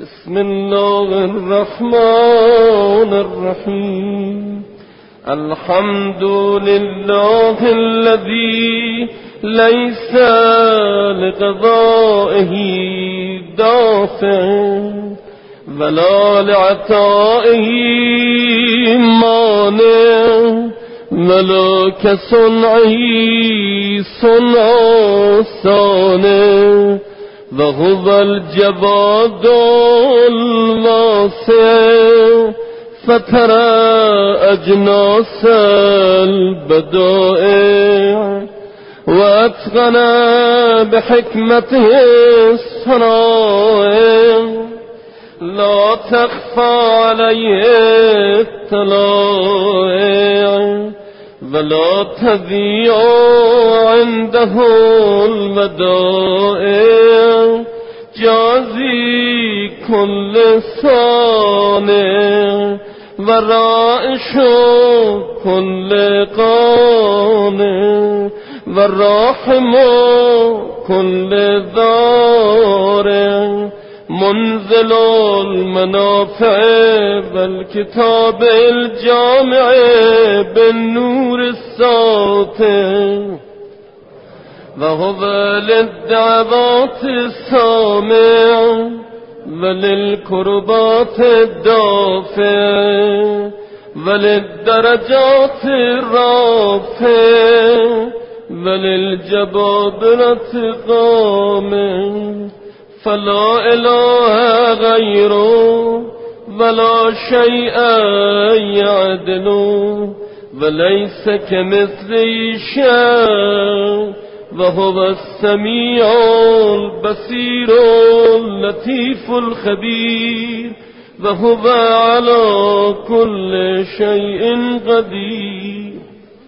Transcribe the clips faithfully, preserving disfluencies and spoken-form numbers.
بسم الله الرحمن الرحيم الحمد لله الذي ليس لقضائه دافع ولا لعطائه مانع ولا كصنعه صنع صانع وهو الجواد الواسع فترى أجناس البدائع وأتقن بحكمته الصنائع لا تخفى عليه الطلائع ولا تضيع عنده الودائع جازي كل صانع ورائش كل قانع والراحم كل ضارع منزل المنافع بالكتاب الجامع بالنور الساطع وهو للدعوات السامع وللكربات الدافع وللدرجات الرافع وللجبابرة قامع فلا إله غيره ولا شيء يعدله وليس كمثله شيء وهو السميع البصير اللطيف الخبير وهو على كل شيء قدير.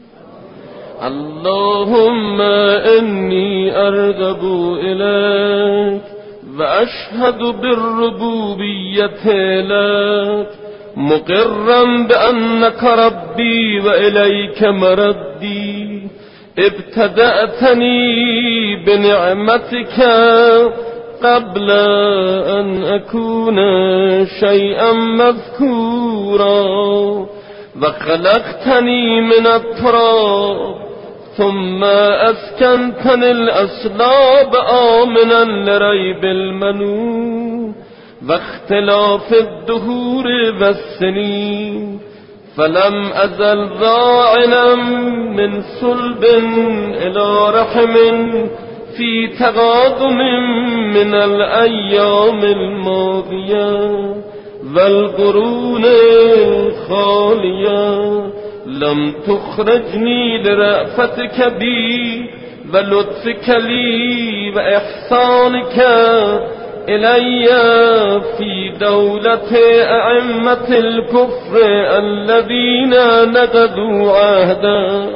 اللهم إني أرغب إليك وأشهد بالربوبية لك مقرا بأنك ربي وإليك مردي ابتدأتني بنعمتك قبل أن أكون شيئا مذكورا وخلقتني من التراب ثم أسكنتني الأسلاب آمنا لريب المنون واختلاف الدهور والسنين فلم أزل ذاعنا من صلب إلى رحم في تقادم من الأيام الماضية والقرون الخالية لم تخرجني لرأفتك بي ولطفك لي وإحسانك إلي في دولة أئمة الكفر الذين نقضوا عهدا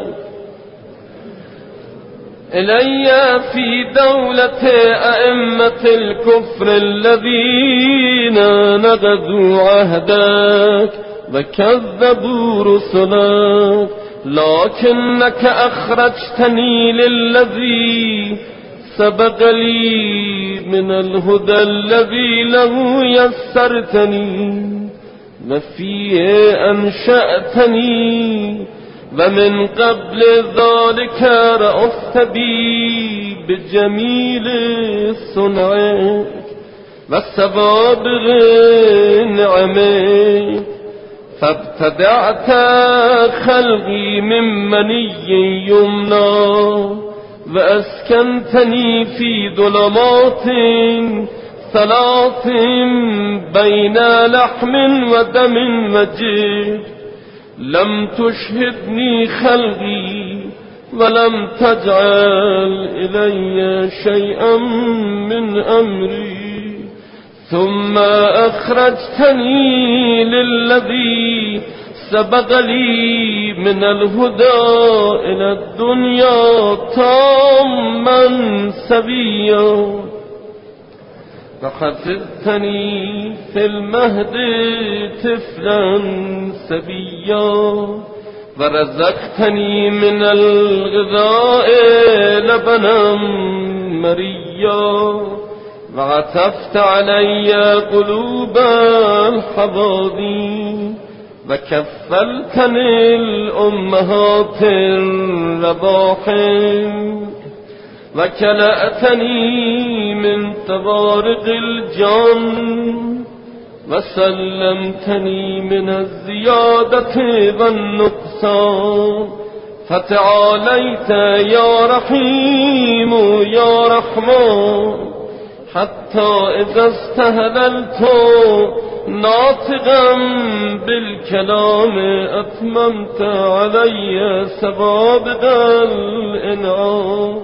إلي في دولة أئمة الكفر الذين نقضوا عهدك وكذبوا رسلك لكنك أخرجتني للذي سبق لي من الهدى الذي له يسرتني وفيه أنشأتني ومن قبل ذلك رأفت بي بجميل صنعك وسوابغ نعمك فابتدعت خلقي من مني يمنى وأسكنتني في ظلمات ثلاث بين لحم ودم وجلد لم تشهدني خلقي ولم تجعل إلي شيئا من أمري ثم أخرجتني للذي سبق لي من الهدى إلى الدنيا تاما سبيا وحفظتني في المهد طفلا سبيا ورزقتني من الغذاء لبنا مريا وعطفت علي قلوب الحوادي وكفلتني الأمهات الرضاحم وكلأتني من طوارق الجان وسلمتني من الزيادة والنقصان فتعاليت يا رحيم يا رحمن حتى إذا استهللت ناطقا بالكلام أتممت علي سوابق الإنعام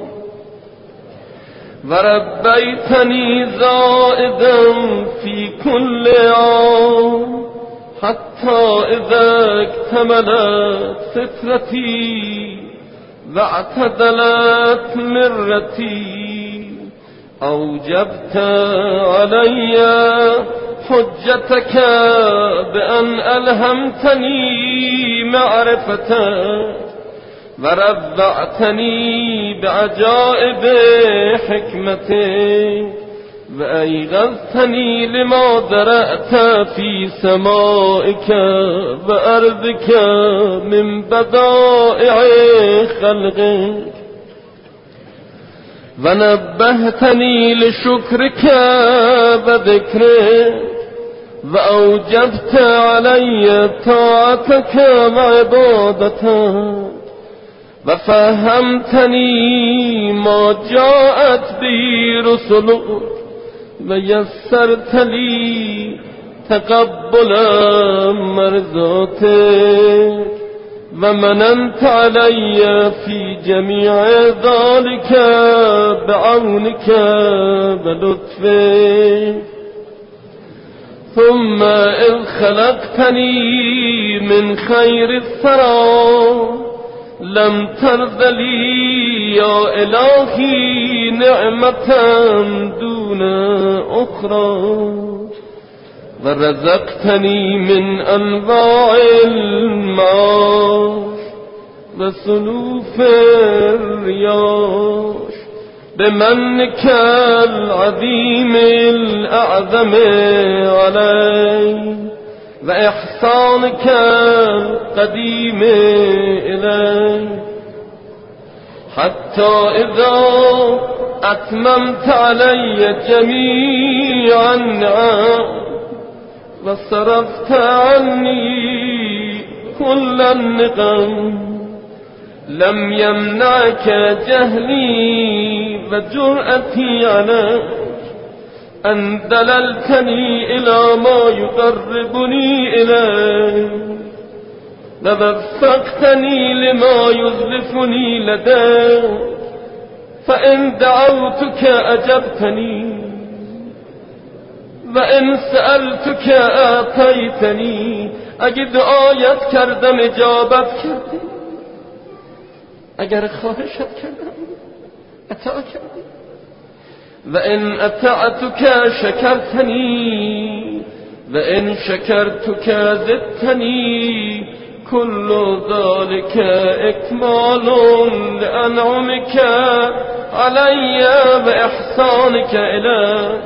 وربيتني زائدا في كل عام حتى إذا اكتملت فترتي واعتدلت مرتي أوجبت علي حجتك بأن ألهمتني معرفتك وربعتني بعجائب حكمتك وأيغذتني لما درأت في سمائك وأرضك من بدائع خلقك ونبهتني لشكرك وذكرك وأوجبت علي طاعتك وعبادتك وفهمتني ما جاءت به رسلك ويسرت لي تقبل مرضاتك ومننت علي في جميع ذلك بعونك ولطفك ثم إذ خلقتني من خير الثرى لم ترض لي يا إلهي نعمة دون أخرى ورزقتني من أنواع المعاش وسلوف الرياش بمنك العظيم الأعظم علي وإحسانك القديم إلي حتى إذا أتممت علي جميع النعم وصرفت عني كل النقم لم يمنعك جهلي وجرأتي عليك أن دللتني إلى ما يقربني إليه ووفقتني لما يزلفني لديك فإن دعوتك أجبتني وإن سألتك آتيتني اگه دعایت کردم اجابت کردی اگر خواهشت کردم اطاعت کردی وإن أطعتك شكرتني وإن شكرتك زدتني كل ذلك إكمال لأنعمك علي وإحسانك إلي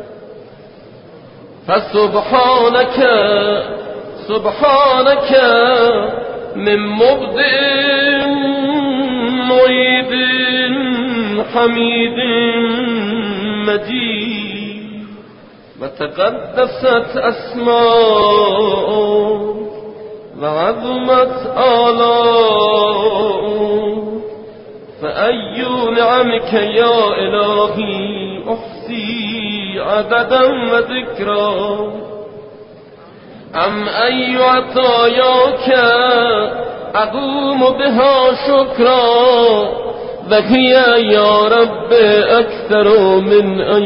فسبحانك سبحانك من مبدئ معيد حميد مجيد وتقدست أسماء وعظمت آلاء فأي نعمك يا إلهي أحصي عددا وذكرا أم أي عطاياك أقوم بها شكرا وهي يا رب أكثر من أن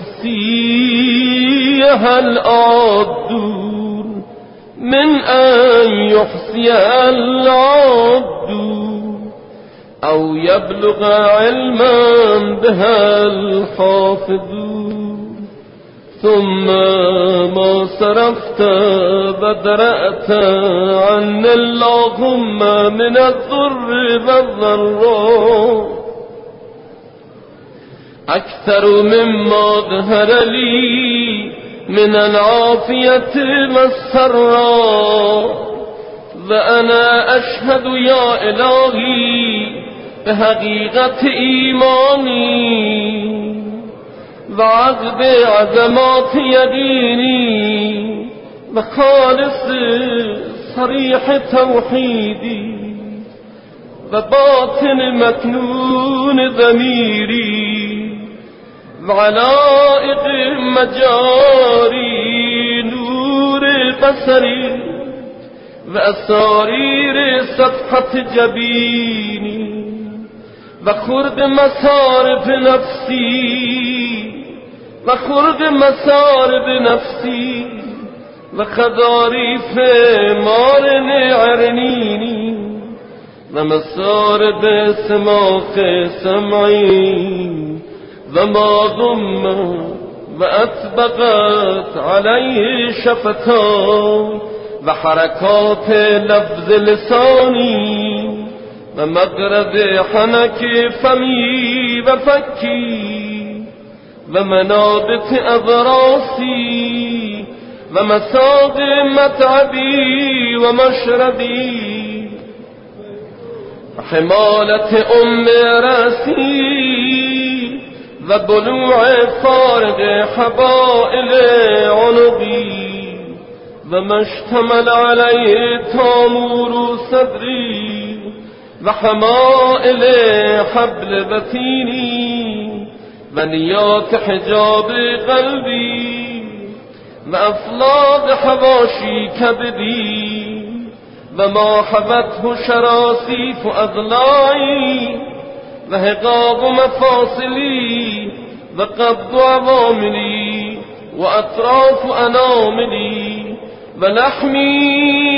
يحصيها العبدون من أن يحصيها العبدون أو يبلغ علما بها الحافظون ثم ما صرفت بدرأت عن اللهم من الضر والضراء أكثر مما ظهر لي من العافية والسراء. وأنا أشهد يا إلهي بحقيقة إيماني وعقد عظمات يديني وخالص صريح توحيدي وباطن مكنون ضميري وعلائق مجاري نور بصري وأسارير صفحة جبيني وخرد مصارف نفسي وخرد مصارف نفسي وخضاريف مارن عرنيني ومصارف سماق سمعي وما ضم وأطبقت عليه شفتان وحركات لفظ لساني ومغرب حنك فمي وفكي ومنابت أضراسي ومساق متعبي ومشربي وحمالة أم راسي وبلوع فارغ حبائل عنقي وما اشتمل عليه تامور صدري وحمائل حبل بطيني ونيات حجاب قلبي وأفلاض حواشي كبدي وما حبته شراسيف أضلاعي وهقاب مفاصلي وقبض عواملي وأطراف أناملي ولحمي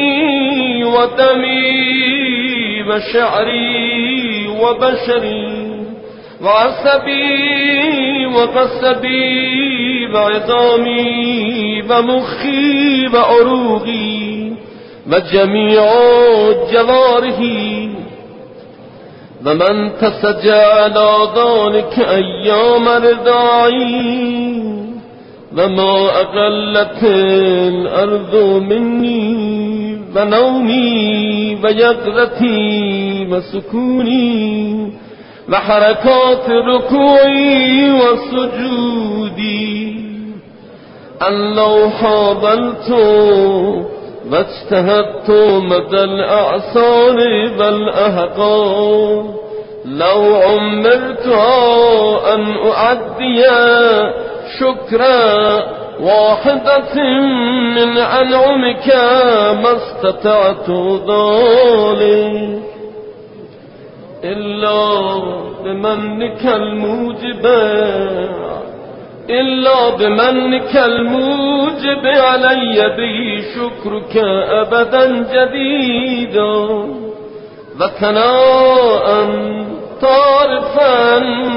ودمي وشعري وبشري وعصبي وقصبي وعظامي ومخي وعروقي وجميع جوارحي ومن تسجى على ذلك أيام رضاعي وما أقلت الأرض مني ونومي ويقظتي وسكوني وحركات ركوعي وسجودي أن لو حاولت واجتهدت مدى الأعصار والأحقار لو عمرتها أن أعدي شكرا واحدة من أنعمك ما استطعت ذلك إلا بمنك الموجب إلا بمنك الموجب علي به شكرك أبدا جديدا وثناء طارفا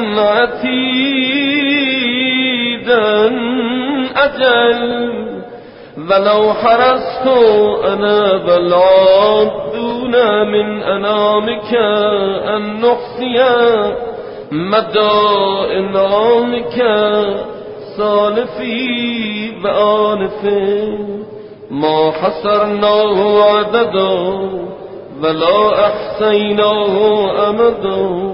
عتيدا أجل ولو حرصت أنا بالعبدون من أنامك أن نحصي مدى إنعامك سالفي بآنفي ما حصرناه عددا ولا أحصيناه أمدا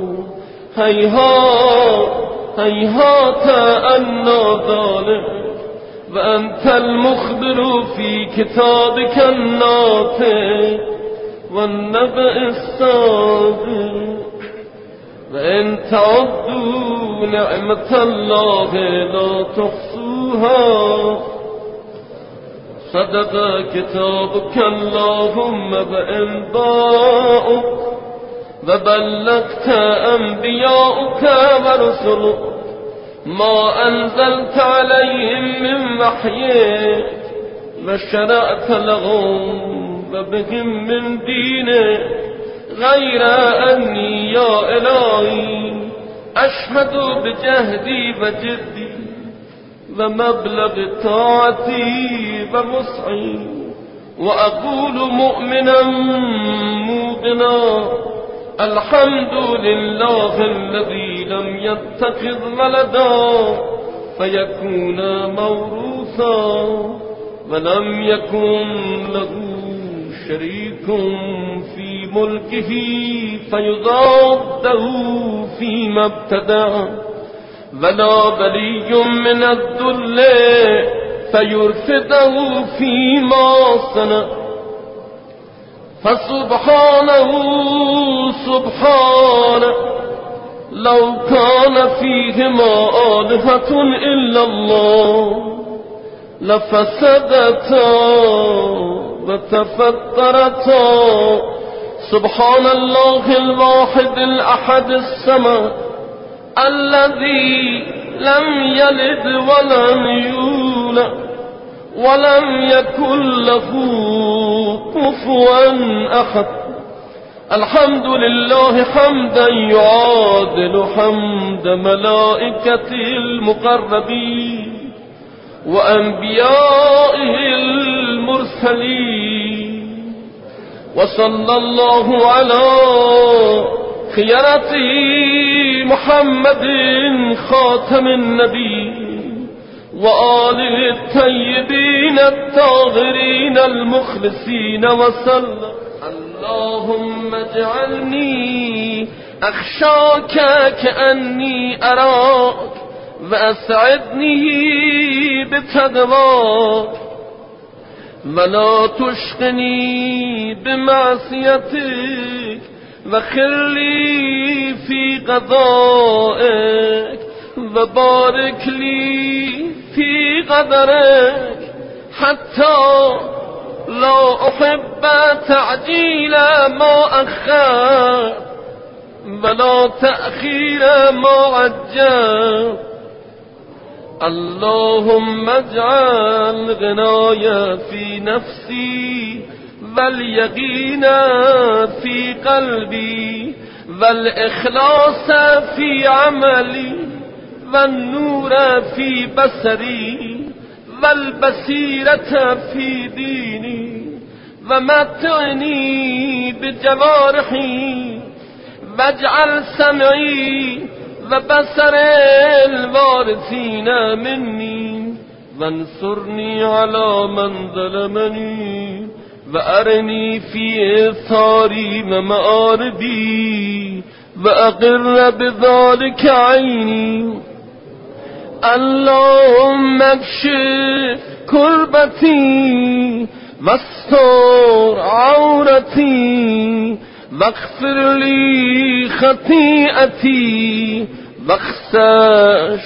هيهات هيهات أنا ذلك وأنت المخبر في كتابك الناطق والنبأ الصادق وإن تعدوا نعمة الله لا تحصوها صدق كتابك اللهم وإنباؤك وبلغت أنبياؤك ورسلك ما أنزلت عليهم من وحيك وشرعت لهم وبهم من دينك غير أني يا إلهي أشهد بجهدي وجدي ومبلغ طاعتي ووسعي وأقول مؤمنا موقنا الحمد لله الذي الذي لم يتخذ ولدا فيكون موروثا ولم يكن له شريك في ملكه فيضاده فيما ابتدع ولا بلي من الذل فيرفده فيما صنع فسبحانه سبحانه لو كان فيهما آلهة إلا الله لفسدتا وتفطرتا سبحان الله الواحد الأحد الصمد الذي لم يلد ولم يولد ولم يكن له كفوا أحد. الحمد لله حمدا يعادل حمد ملائكته المقربين وأنبيائه المرسلين وصلى الله على خيرته محمد خاتم النبي وآله الطيبين الطاهرين المخلصين وسلم. اللهم اجعلني أخشاك كأني أراك وأسعدني بتقواك ولا تشقني بمعصيتك وخر لي في قضائك وبارك لي في قدرك حتى لا أحب تعجيل ما أخر ولا تأخير ما عجل. اللهم اجعل غنايا في نفسي واليقين في قلبي والإخلاص في عملي والنور في بصري والبصيرة في ديني ومتعني بجوارحي واجعل سمعي وبصر الوارثين مني وانصرني على من ظلمني وأرني في إثاري ومآربي وأقر بذلك عيني. اللهم اكشف كربتي واستر عورتي واغفر لي خطيئتي واخسش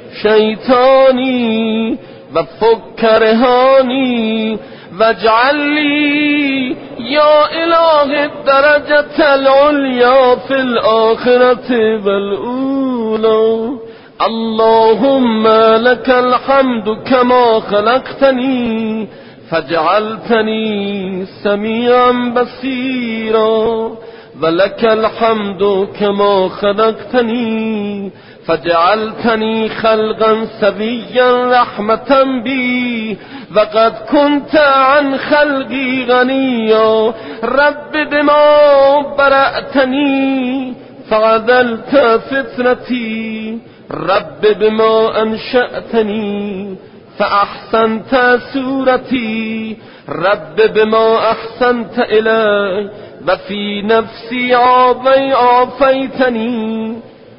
شيطاني وفك رهاني واجعل لي يا إله الدرجة العليا في الآخرة والأولى. اللهم لك الحمد كما خلقتني فجعلتني سميعا بصيرا ولك الحمد كما خلقتني فجعلتني خلقا سويا رحمة بي وقد كنت عن خلقي غنيا. رب بما برأتني فعدلت فطرتي رب بما أنشأتني فأحسنت سورتي رب بما أحسنت إلي وفي نفسي عافي عافيتني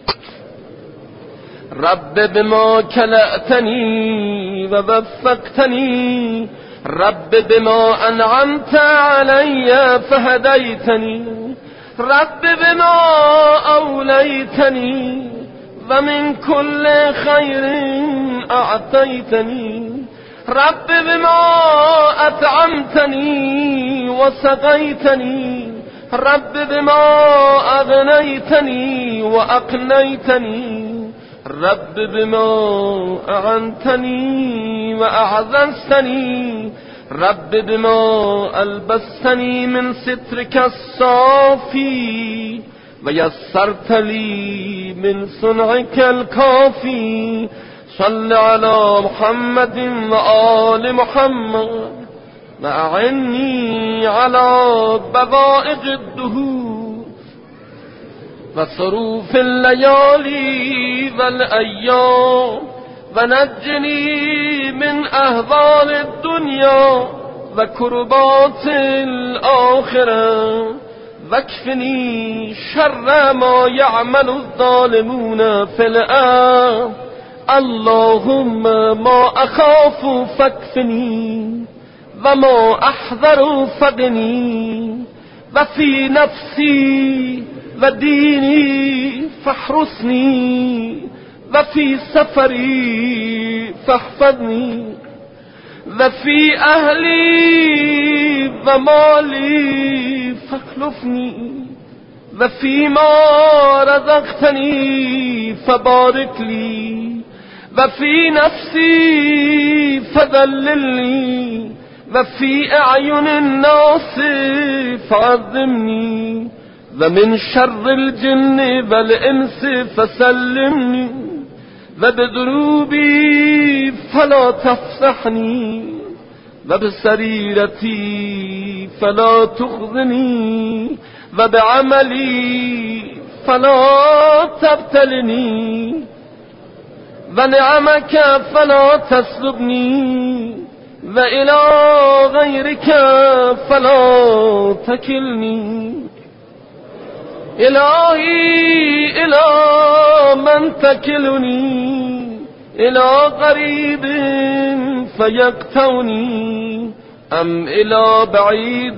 رب بما كلأتني ووفقتني رب بما أنعمت علي فهديتني رب بما أوليتني ومن كل خير أعطيتني رب بما أطعمتني وسقيتني رب بما أغنيتني وأقنيتني رب بما أعنتني وأعززتني رب بما ألبستني من سترك الصافي ويسرت لي من صنعك الكافي. صل على محمد وآل محمد وأعني على بوائق الدهور و صروف الليالي والأيام ونجني من أهوال الدنيا وكربات الآخرة واكفني شر ما يعمل الظالمون في الأرض. اللهم ما أخاف فاكفني وما أحذر فقني وفي نفسي وديني فاحرسني وفي سفري فاحفظني وفي أهلي ومالي فاخلفني وفيما رزقتني فبارك لي وفي نفسي فذللني وفي أعين الناس فعظمني ومن شر الجن والإنس فسلمني وبذنوبي فلا تفضحني وبسريرتي فلا تخزني وبعملي فلا تبتلني ونعمك فلا تسلبني وإلى غيرك فلا تكلني. إلهي إلى من تكلني إلى قريب فيقتوني أم إلى بعيد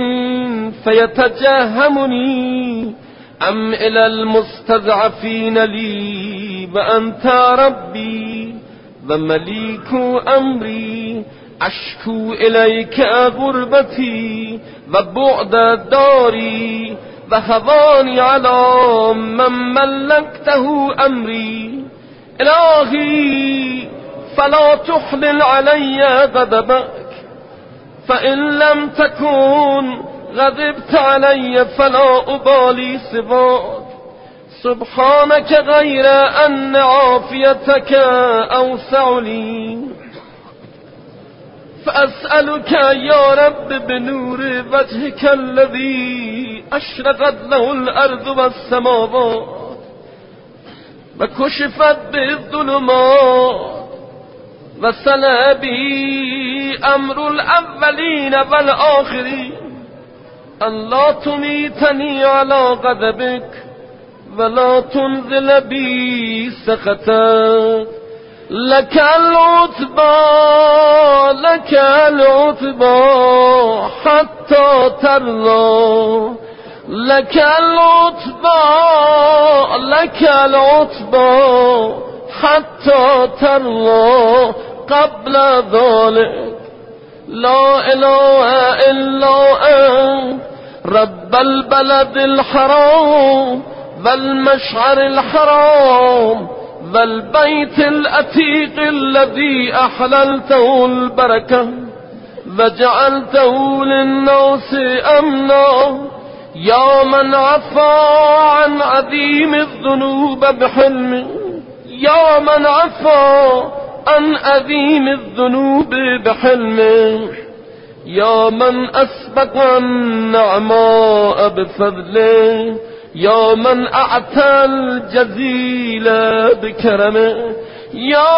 فيتجهمني أم إلى المستضعفين لي وأنت ربي ومليك أمري. أشكو إليك غربتي وبعد داري وهواني على من ملكته أمري. إلهي فلا تحلل علي غضبك فإن لم تكن غضبت علي فلا أبالي سواك. سبحانك غير أن عافيتك أوسع لي فأسألك يا رب بنور وجهك الذي أشرقت له الأرض والسماوات وكشفت به الظلمات وسلى به أمر الأولين والآخرين أن لا تميتني على غضبك ولا تنزل بي سخطك. لك العتبى لك العتبى حتى ترضى. لك العتبى لك العتبى حتى ترضى قبل ذلك. لا إله إلا أنت رب البلد الحرام والمشعر الحرام والبيت الأتيق الذي أحللته البركة وجعلته للناس أمنا. يا من عفا عن عظيم الذنوب بحلمه يا من عفا عن عظيم الذنوب بحلمه يا من أسبق النعماء بفضله يا من أعطى الجزيل بكرمه. يا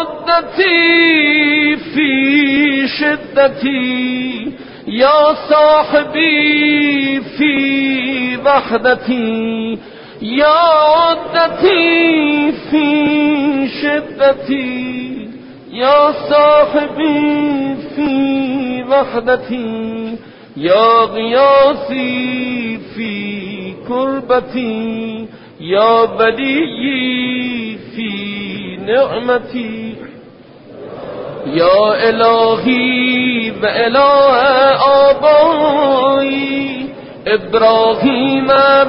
عدتي في شدتي يا صاحبي في وحدتي يا عدتي في شدتي يا صاحبي في وحدتي يا غياثي في كربتي يا ولي في نعمتي. يا إلهي وإله آبائي إبراهيم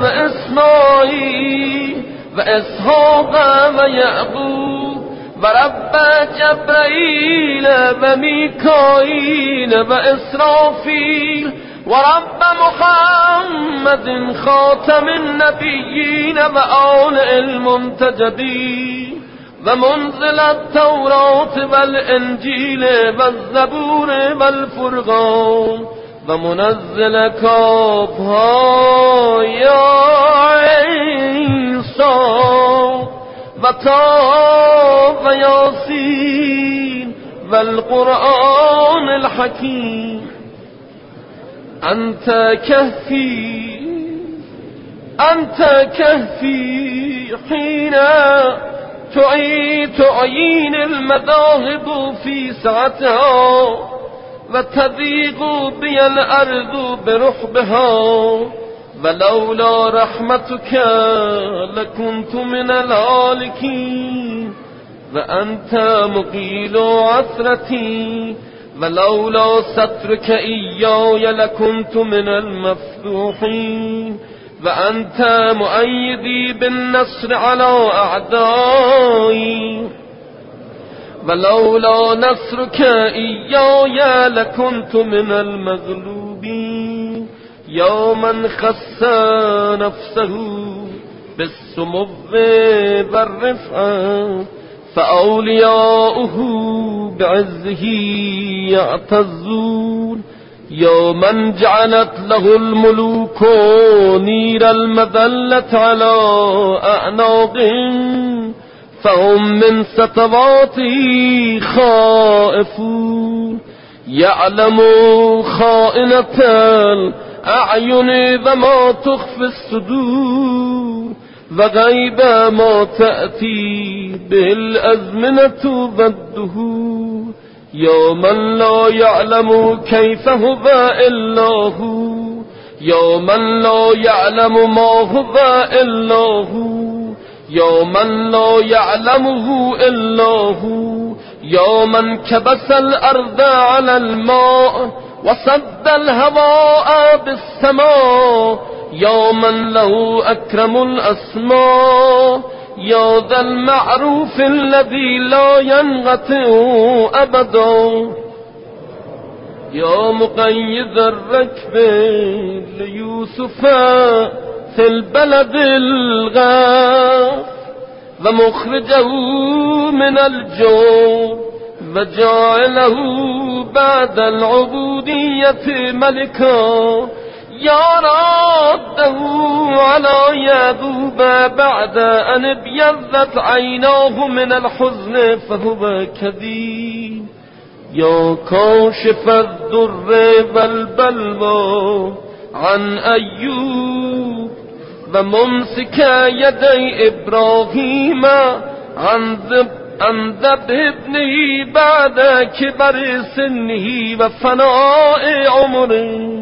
وإسماعيل وإسحاق ويعقوب ورب جبرائيل وميكائيل وإسرافيل ورب محمد خاتم النبيين وآل المنتجبين ومنزل التوراة والإنجيل والزبور والفرقان ومنزل كافها يا عين صاد و تا و یاسین و القرآن الحکیم انت کهفی انت کهفی حين تعين المذاهب في سعتها وتضيق بي الأرض برحبها ولولا رحمتك لكنت من الهالكين وأنت مقيل عثرتي ولولا سترك إياي لكنت من المفضوحين وأنت مؤيدي بالنصر على أعدائي ولولا نصرك إياي لكنت من المغلوبين يا من خص نفسه بالسمو والرفعة فأولياؤه بعزه يعتزون يا من جعلت له الملوك نير المذلة على أعناقهم فهم من سطواته خائفون يعلم خائنة الأعين وما تخفي الصدور وغيب ما تأتي به الأزمنة والدهور يا من لا يعلم كيف هو إلا هو يا من لا يعلم ما هو إلا هو يا من لا يعلمه إلا هو يا من كبس الأرض على الماء وسد الهواء بالسماء يا من له أكرم الأسماء يا ذا المعروف الذي لا ينقطع أبدا يا مقيد الركب ليوسف في البلد الغاف ومخرجه من الجوع وجعله بعد العبودية ملكا يا راده على يعقوب بعد أن ابيضت عيناه من الحزن فهو كذيب يا كاشف الضر والبلوى عن أيوب وممسك يدي إبراهيم عن ذب عن ذبح ابنه بعد كبر سنه وفناء عمره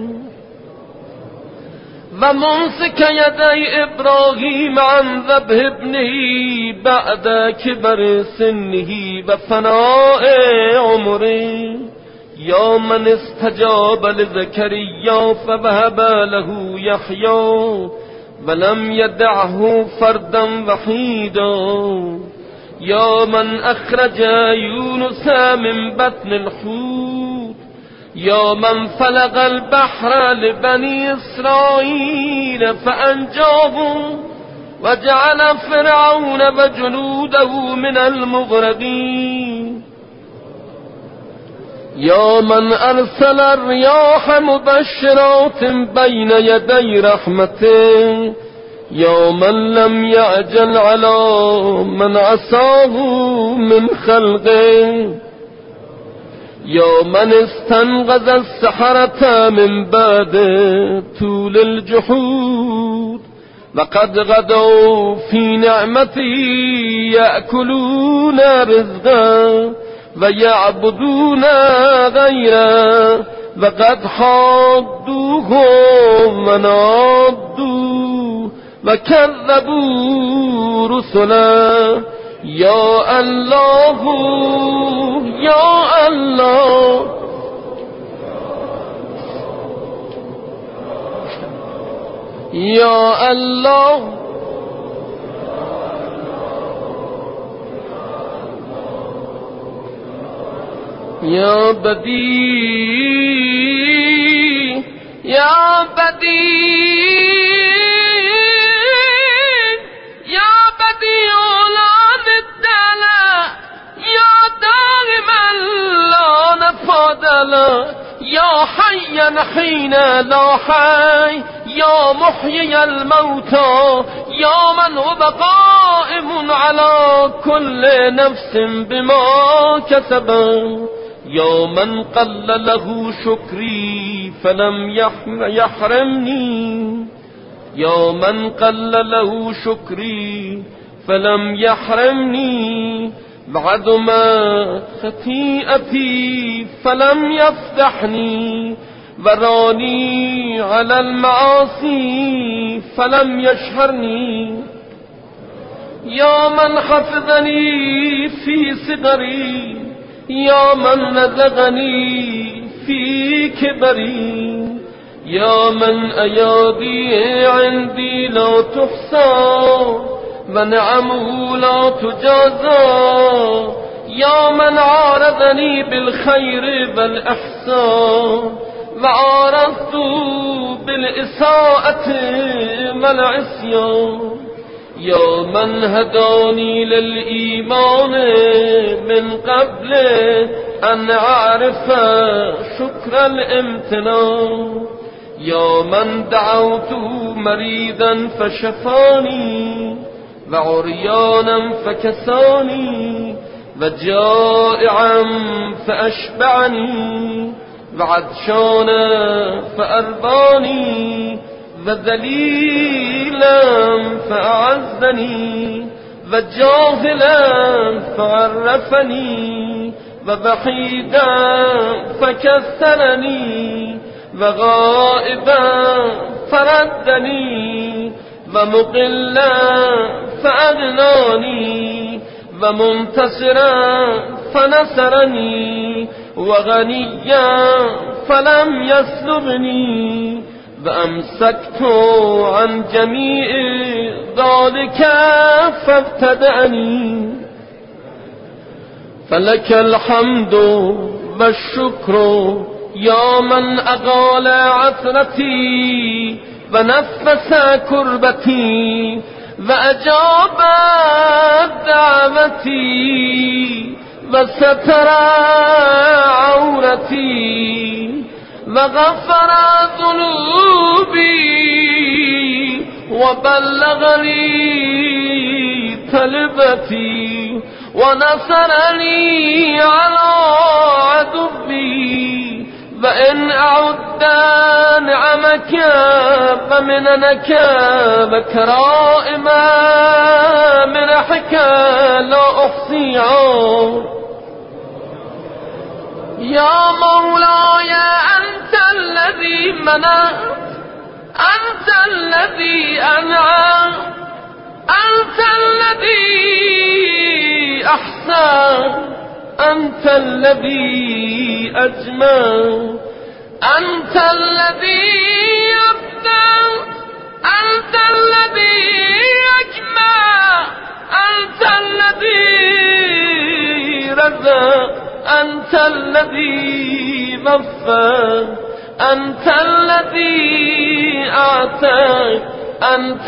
وممسك يدي إبراهيم عن ذبح ابنه بعد كبر سنه وفناء عمره يا من استجاب لزكريا فوهب له يحيى ولم يدعه فردا وحيدا يا من أخرج يونس من بطن الحوت يا من فلق البحر لبني إسرائيل فأنجاهم وجعل فرعون وجنوده من المغرقين يا من أرسل الرياح مبشرات بين يدي رحمته يا من لم يعجل على من عصاه من خلقه يا من استنقذ السحرة من بعد طول الجحود وقد غدوا في نعمته يأكلون رزقا ويعبدون غيره وقد حادوه ونادوا وكذبوا رسلا يا الله يا الله يا الله يا بديع يا بديع يا بديع لا ند له يا دائما لا نفاد له يا حيا حين لا حي، يا محيي الموتى، يا من هو قائم على كل نفس بما كسبت، يا من قل له شكري فلم يحرمني، يا من قل له شكري فلم يحرمني، بعدم خطيئتي فلم يفضحني، براني على المعاصي فلم يشهرني، يا من حفظني في صغري، يا من نزغني في كبري، يا من أيادي عندي لا تحصى ونعمه لا تجازى، يا من عارضني بالخير والإحسان وعارضت بالإساءة والعصيان، يا من هداني للإيمان من قبل أن أعرف شكر الامتنان، يا من دعوت مريضا فشفاني وعريانا فكساني وجائعا فأشبعني وعطشانا فأرباني وذليلا فأعزني وجاهلا فعرفني وبحيدا فكسرني وغائبا فردني ومقلا فأغناني ومنتصرا فنصرني وغنيا فلم يسلبني وأمسكت عن جميع ذلك فابتدأني، فلك الحمد والشكر يا من أغال عثرتي ونفس كربتي وأجاب دعوتي وستر عورتي وغفر ذنوبي وبلغني طلبتي ونصرني على عدوي، وإن أعد نعمك ومننك وكرائم منحك لا أحصيها، يا مولاي أنت الذي منعت، أنت الذي أنعم، أنت الذي أحسن، أنت الذي أجمل، أنت الذي أبدع، أنت الذي أجمع، أنت الذي رزق، أنت الذي وفى، أنت الذي أعطى، أنت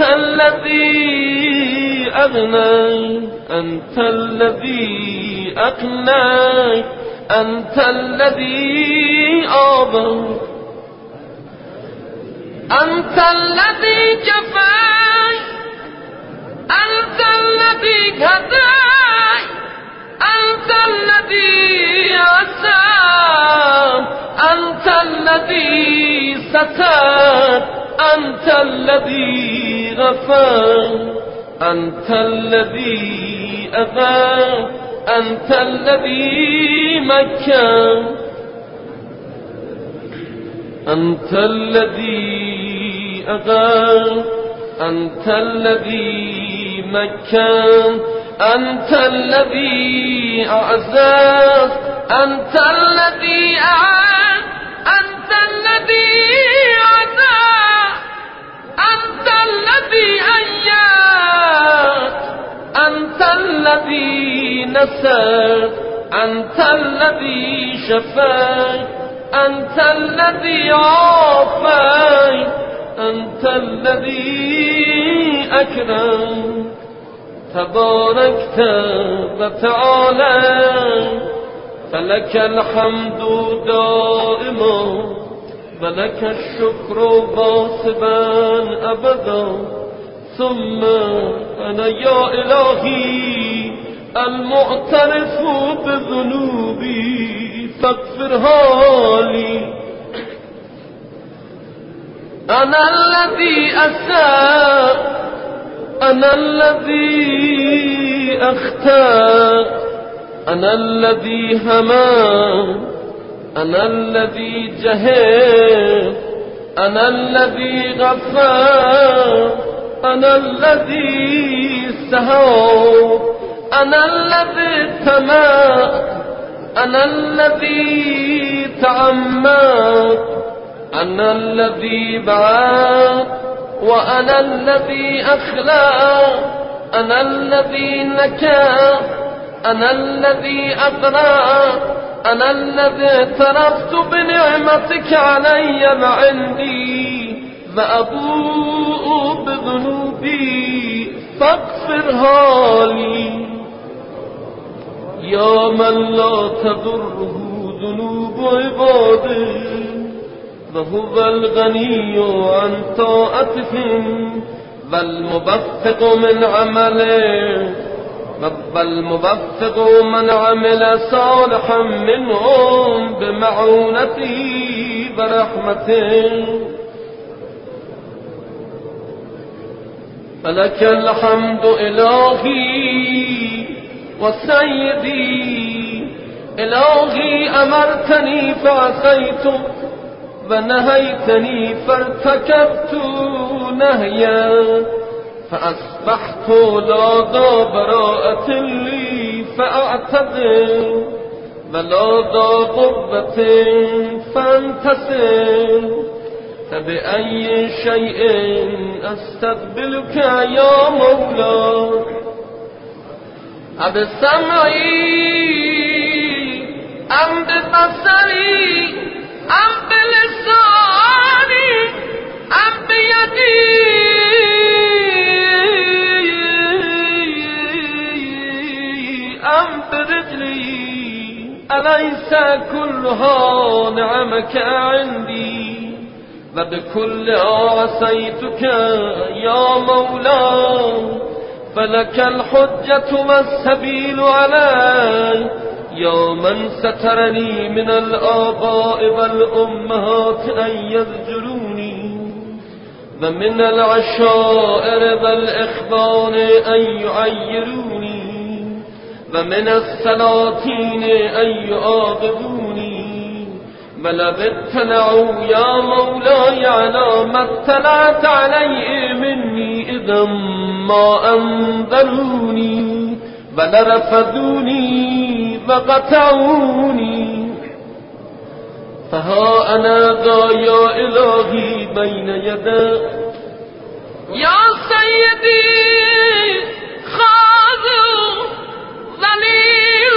الذي أغنى، أنت الذي أقنى، أنت الذي آبى، أنت الذي جفا، أنت الذي هدى، أنت الذي عسى، أنت الذي ستر، أنت الذي غفر، أنت الذي أغى، أنت الذي مكن، أنت الذي أغى، أنت الذي مكن، أنت الذي أعزز، أنت الذي أعز، أنت الذي عزى، أنت الذي أيد، أنت الذي نصر، أنت الذي شفى، أنت الذي عافى، أنت الذي أكرم، تباركت وتعالى، فلك الحمد دائما ولك الشكر واصبا أبدا. ثم أنا يا إلهي المعترف بذنوبي فاغفرها لي. أنا الذي أساء، أنا الذي أخطأ، أنا الذي همى، أنا الذي جهل، أنا الذي غفر، أنا الذي سهو، أنا الذي تمى، أنا الذي تعمد، أنا الذي بعد، وأنا الذي أخلق، أنا الذي نكى، أنا الذي أقرأ، أنا الذي اعترفت بنعمتك علي وعندي وأبوء بذنوبي فاغفرها لي. يا من لا تضره ذنوب عباده وهو الغني عن طاعتهم والموفق من عمله والموفق من عمل صالحا منهم بمعونته ورحمته. فلك الحمد إلهي وسيدي. إلهي أمرتني فعصيتك ونهيتني فارتكبت نهيا، فأصبحت لاذا براءة لي فأعتذر ولاذا قربة فانتصر. فبأي شيء أستقبلك يا مولاي؟ أبسمعي أم ببصري أم بلساني أم بيدي أم برجلي؟ أليس كلها نعمك عندي وبكلها عصيتك يا مولاي؟ فلك الحجة والسبيل علي يا من سترني من الآباء والأمهات أن يزجروني، ومن العشائر والإخوان أن يعيروني، ومن السلاطين أن يعاقبوني. ولو اطلعوا يا مولاي على ما اطلعت عليه مني إذا ما أنذروني ولرفضوني وقطعوني. فها أنا ذا يا إلهي بين يديك يا سيدي خاضع ذليل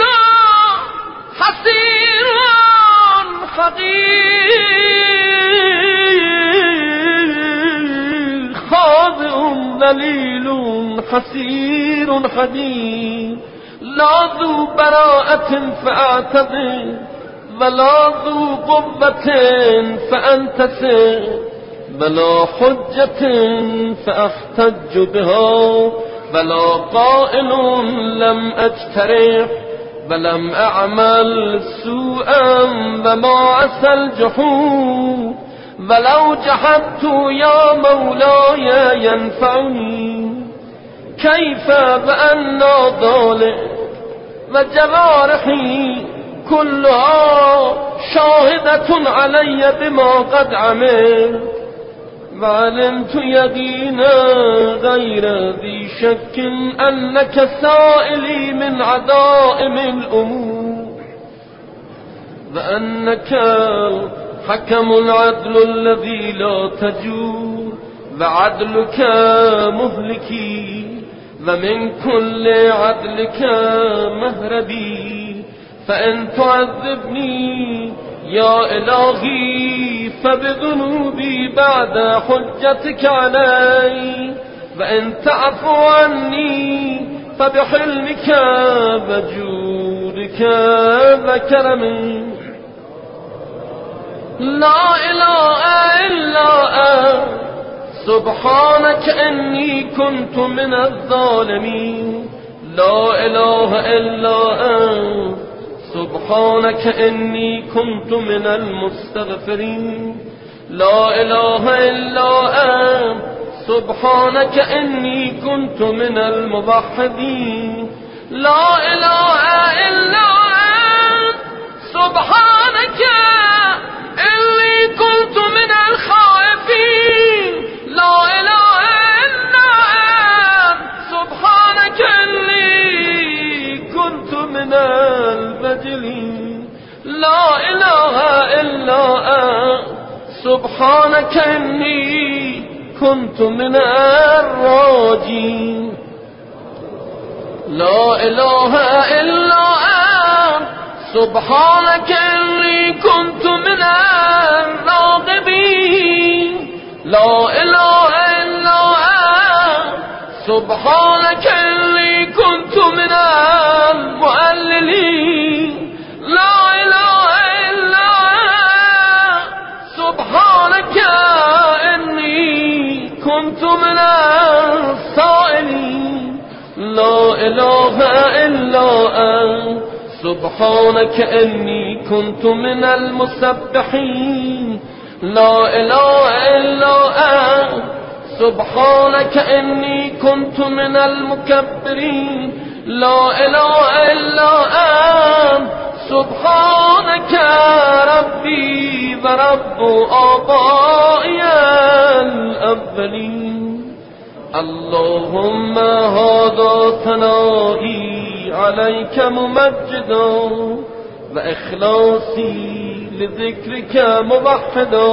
حسير فقير، خاضع ذليل حسير حديد، لا ذو براءة فأعتذر ولا ذو قوة فأنتصر ولا حجة فأحتج بها ولا قائل لم أجترح ولم أعمل سوءا وما عسى الجحود. ولو جحدت يا مولاي ينفعني كيف بأنا ظالم وجوارحي كلها شاهدة علي بما قد عملت. وعلمت يقينا غير ذي شك أنك سائلي من عدائم الأمور، وأنك الحكم العدل الذي لا تجور، وعدلك مهلكي ومن كل عدلك مهربي. فإن تعذبني يا إلهي فبذنوبي بعد حجتك علي، وإن تعفو عني فبحلمك وجودك وكرمك. لا إله سبحانك إني كنت من الظالمين لا إله إلا أنت سبحانك إني كنت من المستغفرين لا إله إلا أنت سبحانك إني كنت من الموحدين لا إله إلا أنت سبحانك إني كنت من الخائفين لا إله إلا أنت سبحانك إني كنت من البجلين لا إله إلا أنت سبحانك إني كنت من الراجين لا إله إلا أنت سبحانك إني كنت من الراغبين لا إله إلا أنت سبحانك إني كنت من المؤللين لا إله إلا أنت سبحانك إني كنت من السائلين لا إله إلا أنت سبحانك إني كنت من المسبحين لا إله إلا أنت سبحانك إني كنت من المكبرين لا إله إلا أنت سبحانك ربي ورب آبائي الأولين اللهم هذا ثنائي عليك ممجدا وإخلاصي لذكرك موحدا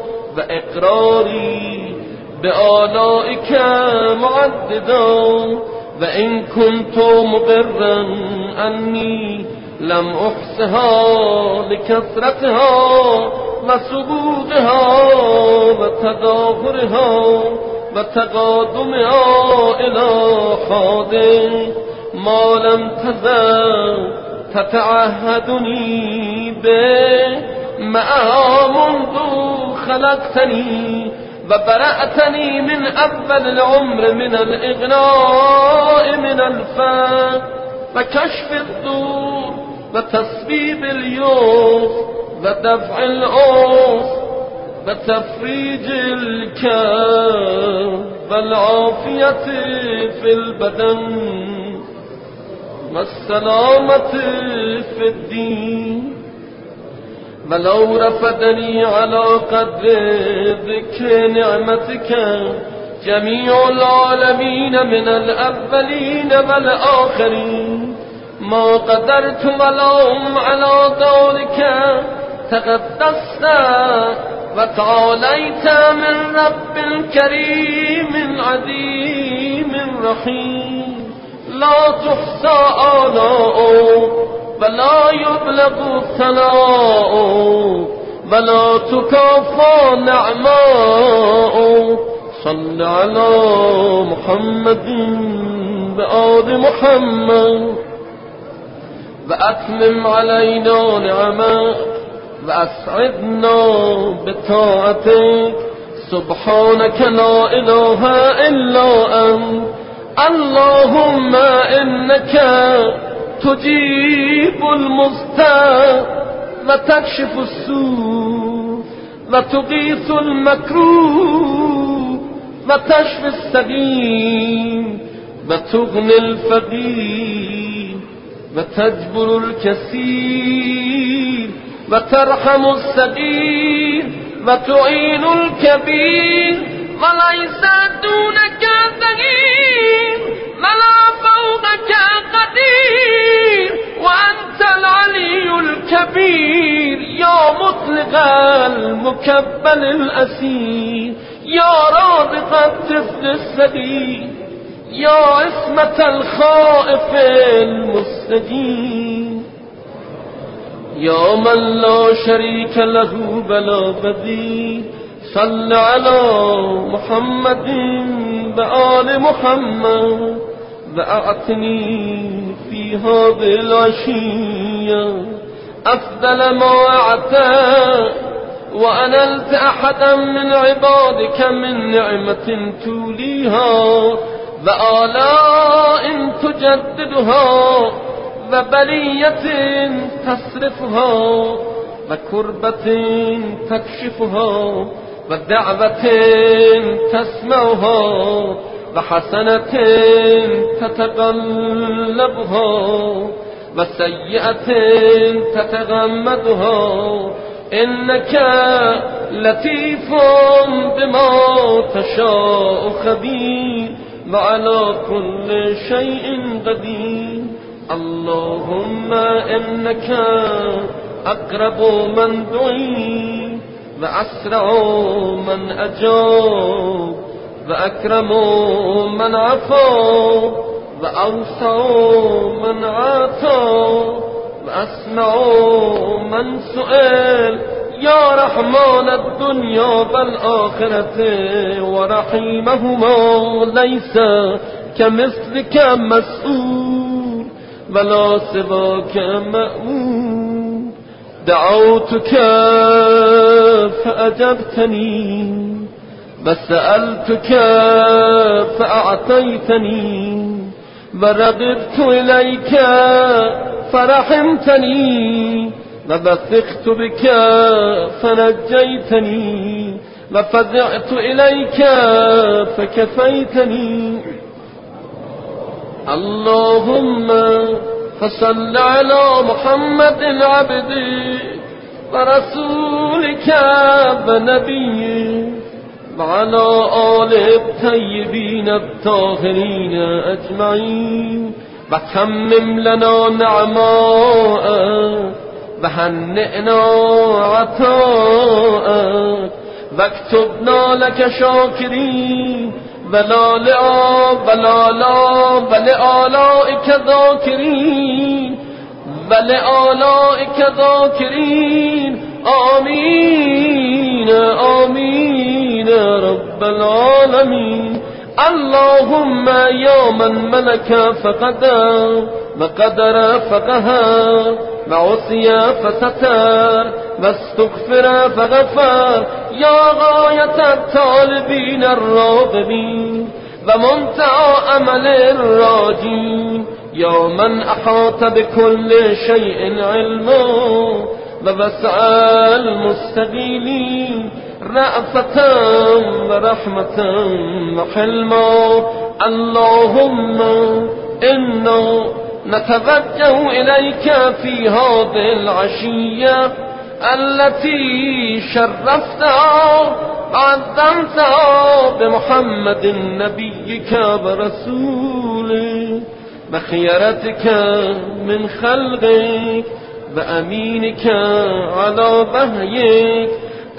وإقراري بآلائك معددا وإن كنت مقرا أني لم أحصها لكثرتها وسبوقها وتظاهرها وتقادمها إلى حاضر ما لم تزل تتعهدني به معها منذ خلقتني وبرأتني من أول العمر من الإغناء من الفقر وكشف الدور وتسبيب اليوم ودفع العوف وتفريج الكرب والعافية في البدن والسلامة في الدين ولو رفدني على قدر ذكر نعمتك جميع العالمين من الأولين والآخرين ما قدرت ولهم على ذلك تقدست وتعاليت من رب كريم عظيم رحيم لا تحصى آلاؤه ولا يبلغ ثناؤه ولا تكافى نعماؤه صل على محمد وآل محمد وأتمم علينا نعمك وأسعدنا بطاعتك سبحانك لا إله إلا أنت اللهم إنك تجيب المضطر وتكشف السوء وتغيث المكروه وتشفي السقيم وتغني الفقير وتجبر الكثير وترحم الصغير وتعين الكبير وليس دونك صغير ولا فوقك قدير وأنت العلي الكبير يا مطلق المكبل الأسير يا رابط الطفل الصغير يا عصمة الخائف المستجيب يا من لا شريك له بلا بديل صل على محمد وآل محمد وأعطني في هذه العشية أفضل ما أعطى وأنلت أحدا من عبادك من نعمة توليها وآلاء تجددها وبلية تصرفها وكربة تكشفها ودعوة تسمعها وحسنة تتقلبها وسيئة تتغمدها إنك لطيف بما تشاء خبير وعلى كل شيء قدير. اللهم إنك أقرب من دعي وأسرع من أجاب وأكرم من عفا وأوسع من عطا وأسمع من سئل يا رحمن الدنيا والآخرة ورحيمهما ليس كمثلك مسؤول ولا سواك مأمون. دعوتك فأجبتني وسألتك فأعطيتني ورغبت إليك فرحمتني وبثقت بك فنجيتني وفزعت إليك فكفيتني. اللهم فصل على محمد عبدك ورسولك ونبيك وعلى آله الطيبين الطاهرين أجمعين وتمم لنا نعماءك وهنئنا عطاءك واكتبنا لك شاكرين ولا لا ولا لا ولآلائك ذاكرين ولآلائك ذاكرين. آمين آمين يا رب العالمين. اللهم يا من ملك فقدر وقدر فقهر وعصي فستر واستغفر فغفر يا غاية الطالبين الراغبين ومنتهى أمل الراجين يا من أحاط بكل شيء علما ووسع المستغيثين رأفة ورحمة وحلما. اللهم إنا نتوجه إليك في هذه العشية التي شرفتها وعظمتها بمحمد نبيك ورسولك بخيرتك من خلقك بأمينك على وحيك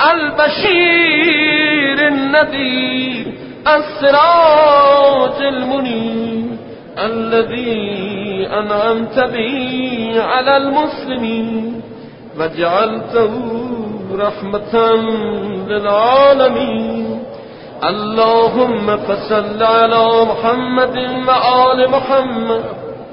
البشير النذير السراج المنير الذي أنعمت به على المسلمين وجعلته رحمة للعالمين. اللهم فصل على محمد وآل محمد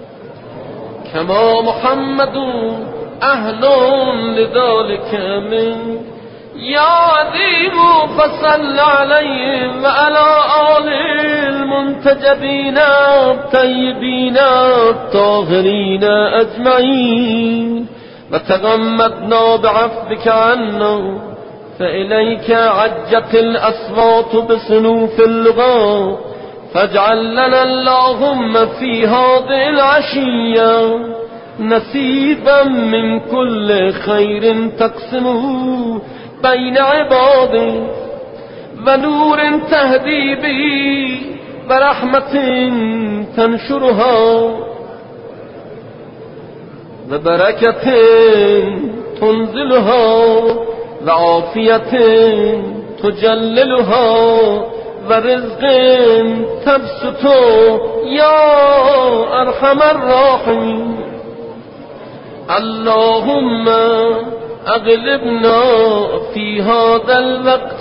كما محمد أهل لذلك من يا عظيم فصل عليهم وعلى آل المنتجبين الطيبين الطاهرين أجمعين وتغمدنا بعفوك عنا فإليك عجت الأصوات بصنوف اللغات فاجعل لنا اللهم في هذه العشية نصيبا من كل خير تقسمه بين عبادك ونور تهدي به ورحمة تنشرها وبركة تنزلها وعافية تجللها ورزق تبسطه يا أرحم الراحمين. اللهم أغلبنا في هذا الوقت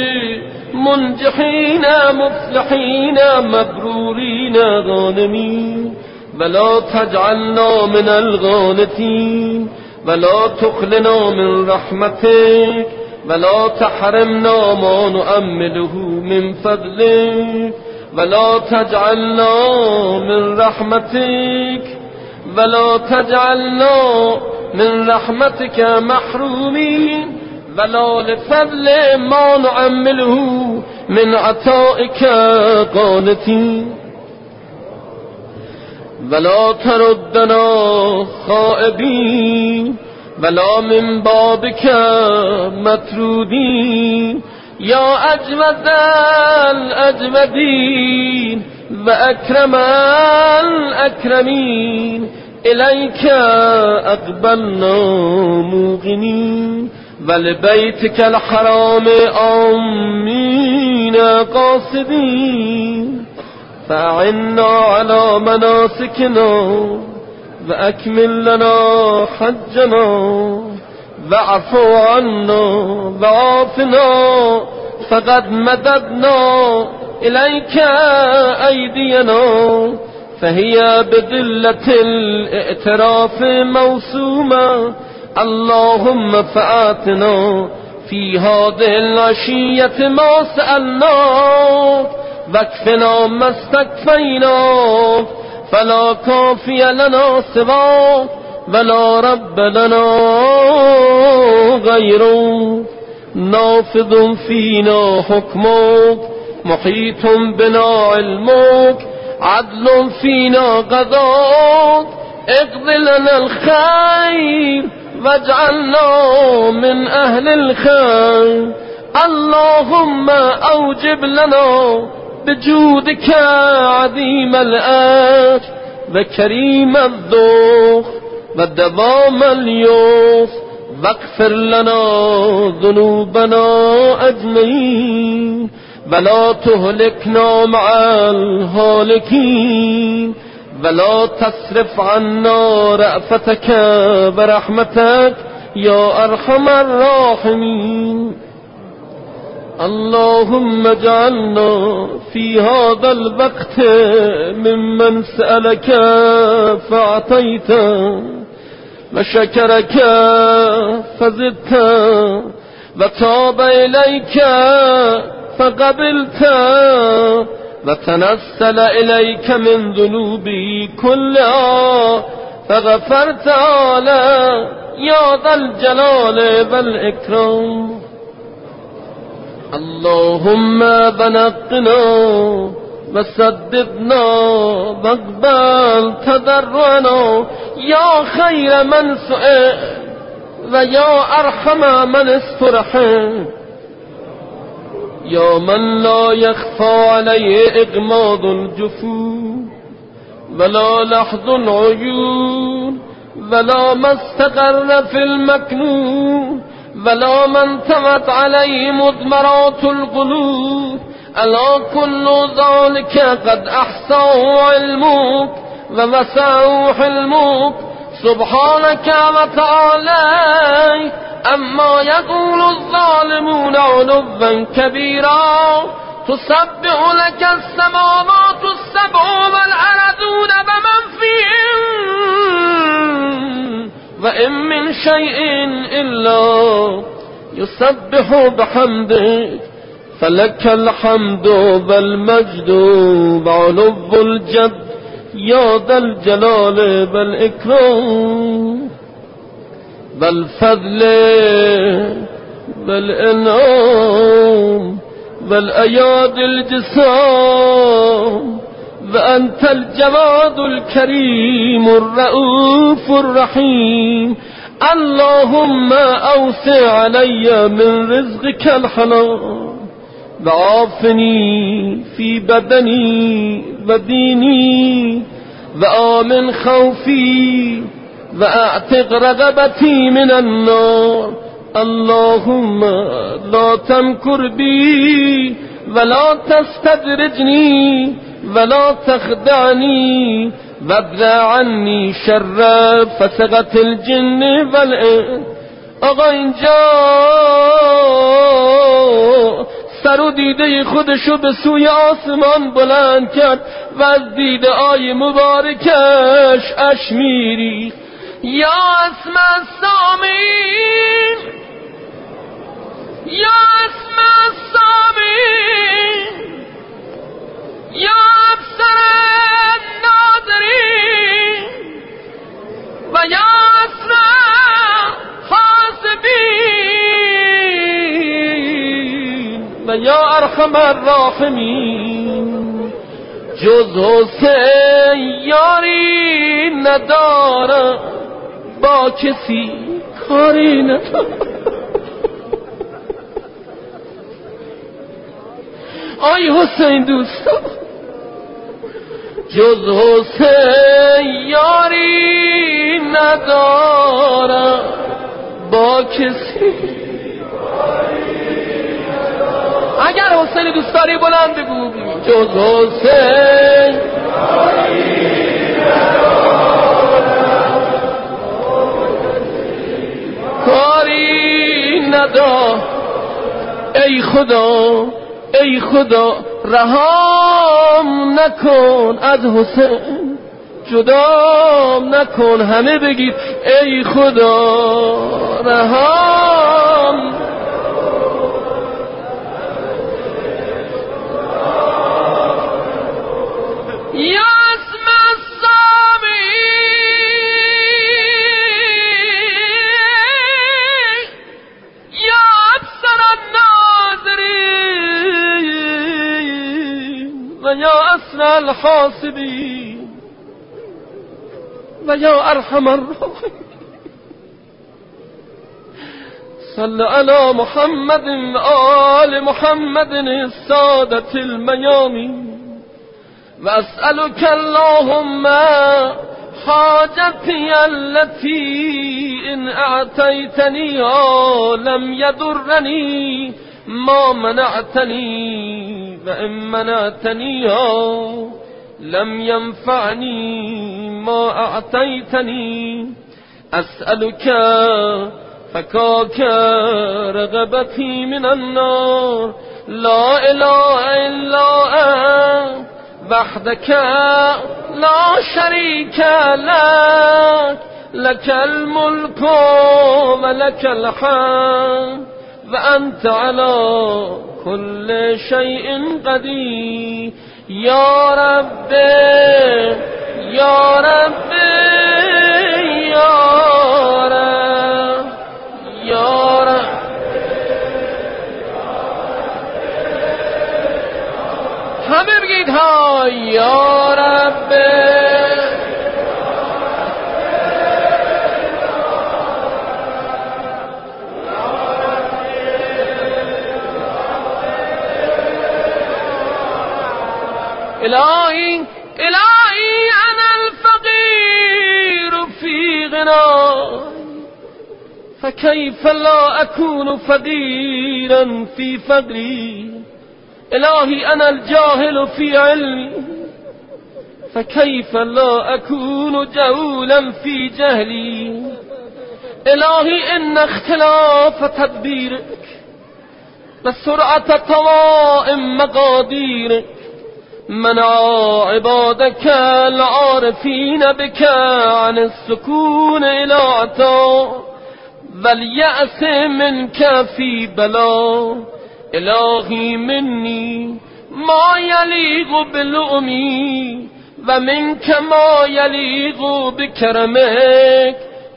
منجحين مفلحين مبرورين غانمين ولا تجعلنا من الغانتين ولا تخلنا من رحمتك ولا تحرمنا ما نؤمله من فضلك ولا تجعلنا من رحمتك ولا تجعلنا من رحمتك محرومين ولا لفضل ما نعمله من عطائك قانتين ولا تردنا خائبين ولا من بابك مطرودين يا أجود الأجودين وأكرم الأكرمين إليك أقبلنا موقنين ولبيتك الحرام آمين قاصدين فأعنا على مناسكنا وأكمل لنا حجنا واعفو عنا وعافنا فقد مددنا إليك أيدينا فهي بذلة الاعتراف موسومة اللهم فآتنا في هذه العشية ما سألناك واكفنا ما استكفيناك فلا كافي لنا سواك ولا رب لنا غيرك نافذ فينا حكمك محيط بنا علمك عدل فينا قضاك اقض لنا الخير واجعلنا من أهل الخير اللهم أوجب لنا بجودك عظيم الأجر وكريم الذوق ودوام اليوم واغفر لنا ذنوبنا أجمعين ولا تهلكنا مع الهالكين ولا تصرف عنا رأفتك ورحمتك يا أرحم الراحمين اللهم اجعلنا في هذا الوقت ممن سألك فأعطيت وشكرك فزدت وتاب إليك فقبلت وتنسل إليك من ذنوبي كلها فغفرت على يا ذا الجلال والإكرام اللهم بنقنا وسددنا واقبل تضرعنا يا خير من سئل ويا أرحم من استرحم يا من لا يخفى عليه إغماض الجفون ولا لحظ العيون ولا ما استقر في المكنون ولا من تمت عليه مضمرات القلوب ألا كل ذلك قد أحصاه علمك ووسعه حلمك سبحانك وتعالى أما يقول الظالمون علوا كبيرا تسبح لك السماوات السبع والأرضون ومن فيهن وإن من شيء إلا يسبح بحمدك فلك الحمد والمجد وعلو الجد يا ذا الجلال والإكرام والفضل والإنعام والأياد الجسام وأنت الجواد الكريم الرؤوف الرحيم اللهم أوسع علي من رزقك الحلال وعافني في بدني وديني وآمن خوفي وأعتق رغبتي من النار اللهم لا تمكر بي ولا تستدرجني ولا تخدعني وابلع عني شر فسقة الجن والإنس آقا اینجا سر و دیده خودشو به سوی آسمان بلند کرد و از دیده آی مبارکش اش میری یا اسم السامین و یا ارحم الراحمین. جز حسین یاری ندارم، با کسی کاری ندارم. آی حسین دوستا، جز حسین یاری ندارم، با کسی. اگر حسین دوست داری بلند بگو، جز حسین کاری ندارم. ای خدا ای خدا رهام نکن، از حسین جدام نکن. همه بگید ای خدا رهام. یا اسم السامی یا ابصر الناظرین و یا اسرع الحاسبین و یا ارحم الراحمین. صل علی محمد و آل محمد السادة الميامين. واسألك اللهم حاجتي التي إن أعطيتنيها لم يضرني ما منعتني، وإن منعتنيها لم ينفعني ما أعطيتني. أسألك فكاك رغبتي من النار. لا إله إلا أنت وحدك لا شريك لك، لك الملك ولك الحمد وأنت على كل شيء قدير. يا رب يا رب يا رب يا رب. همه بگید ها یا رب. الهی الهی انا الفقیر فی غنای، فكيف لا اكون فقيرا في فقري. الهی انا الجاهل في علمي، فكيف لا اكون جهولا في جهلي. الهی ان اختلاف تدبيرك وسرعة طوائم مقاديرك منع عبادك العارفين بك عن السكون الى عطاء واليأس منك في بلاء. الهی مني ما يليق بلؤمي ومنك ما يليق بكرمك.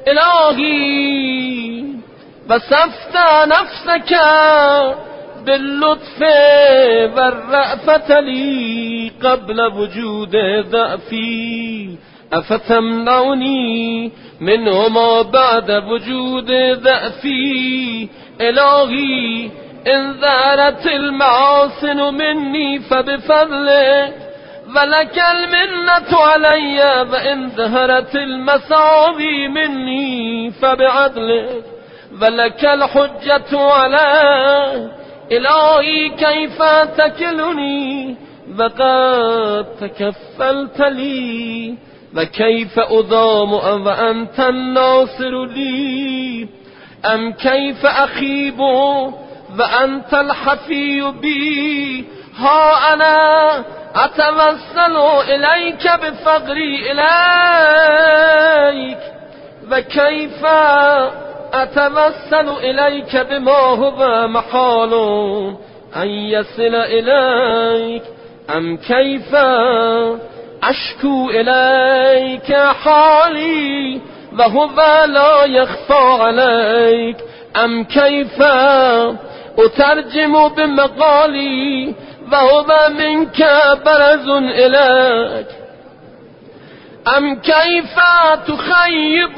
الهی وصفت نفسك باللطف والرأفة لي قبل وجود ضعفي، أفتمنعني منهما بعد وجود ضعفي. الهي إن ظهرت المعاصن مني فبفضلك ولك المنة علي، وإن ظهرت المساوي مني فبعدلك ولك الحجة علي. إلهي كيف تكلني وقد تكفلت لي، وكيف أضام وأنت الناصر لي. أم كيف أخيب وأنت الحفي بي. ها أنا أتوسل إليك بفقري إليك، وكيف أتوسل إليك بما هو محال أن يصل إليك. أم كيف أشكو إليك حالي وهو لا يخفى عليك. أم كيف أترجم بمقالي وهو منك برز إليك أم كيف تخيب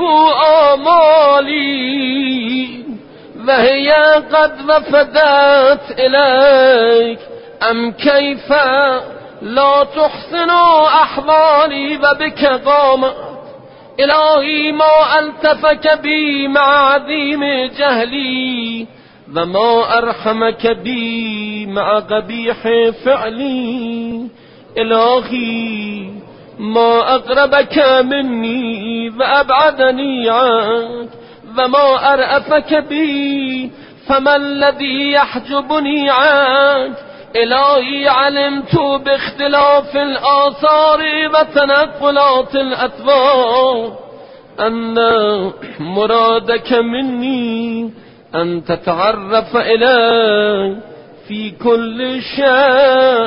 آمالي وهي قد وفدت إليك أم كيف لا تحسن أحوالي وبك قامت إلهي ما ألتفك بي مع عظيم جهلي وما أرحمك بي مع قبيح فعلي إلهي ما أقربك مني وأبعدني عنك وما أرأفك بي فما الذي يحجبني عنك إلهي علمت باختلاف الآثار وتنقلات الأطوار أن مرادك مني أن تتعرف إلي في كل شيء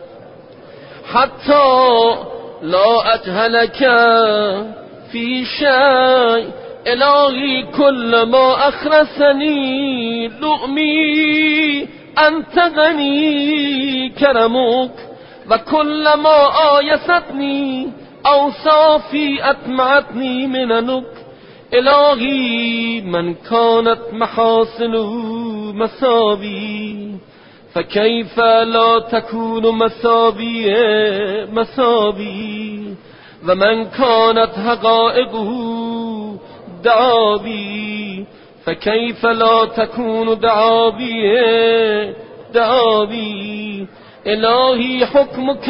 حتى لا أجهلك في شيء إلهي كل ما أخرسني لؤمي أنت غني كرمك وكل ما آيستني أوصافي أطمعتني مننك إلهي من كانت محاسن مساوي فكيف لا تكون مساوي مساوي ومن كانت حقائقه دعابي فكيف لا تكون دعابي دعابي إلهي حكمك